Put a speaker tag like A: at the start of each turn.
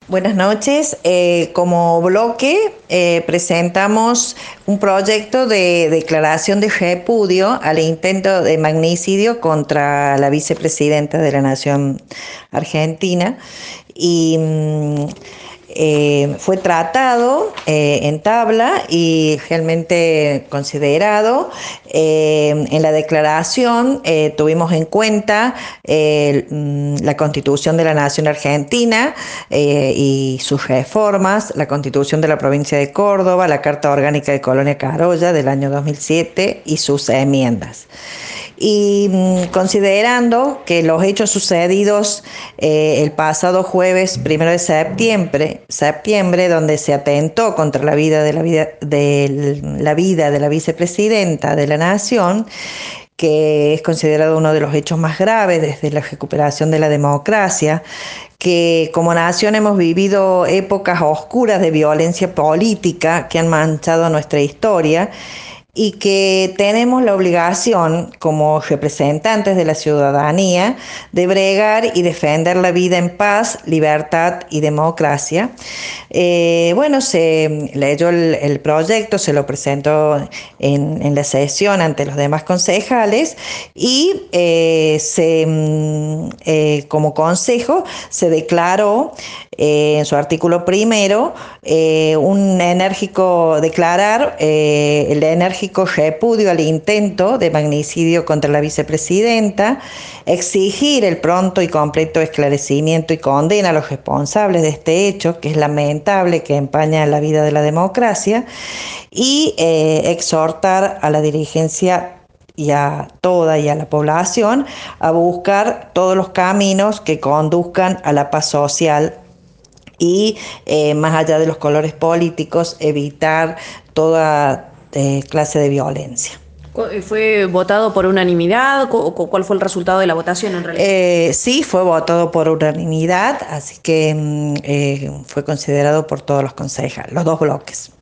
A: Buenas noches. Como bloque presentamos un proyecto de declaración de repudio al intento de magnicidio contra la vicepresidenta de la Nación Argentina y fue tratado en tabla y realmente considerado. En la declaración tuvimos en cuenta la Constitución de la Nación Argentina y sus reformas, la Constitución de la Provincia de Córdoba, la Carta Orgánica de Colonia Carolla del año 2007 y sus enmiendas. Y considerando que los hechos sucedidos el pasado jueves 1 de septiembre, donde se atentó contra la vida de la vicepresidenta de la Nación, que es considerado uno de los hechos más graves desde la recuperación de la democracia, que como nación hemos vivido épocas oscuras de violencia política que han manchado nuestra historia, y que tenemos la obligación como representantes de la ciudadanía de bregar y defender la vida en paz, libertad y democracia. Se leyó el proyecto, se lo presentó en la sesión ante los demás concejales y como consejo se declaró en su artículo primero el enérgico repudio al intento de magnicidio contra la vicepresidenta, exigir el pronto y completo esclarecimiento y condena a los responsables de este hecho, que es lamentable, que empaña la vida de la democracia, y exhortar a la dirigencia y a la población a buscar todos los caminos que conduzcan a la paz social y más allá de los colores políticos, evitar toda clase de violencia.
B: ¿Fue votado por unanimidad? ¿Cuál fue el resultado de la votación en realidad?
A: Sí, fue votado por unanimidad, así que fue considerado por todos los concejales, los dos bloques.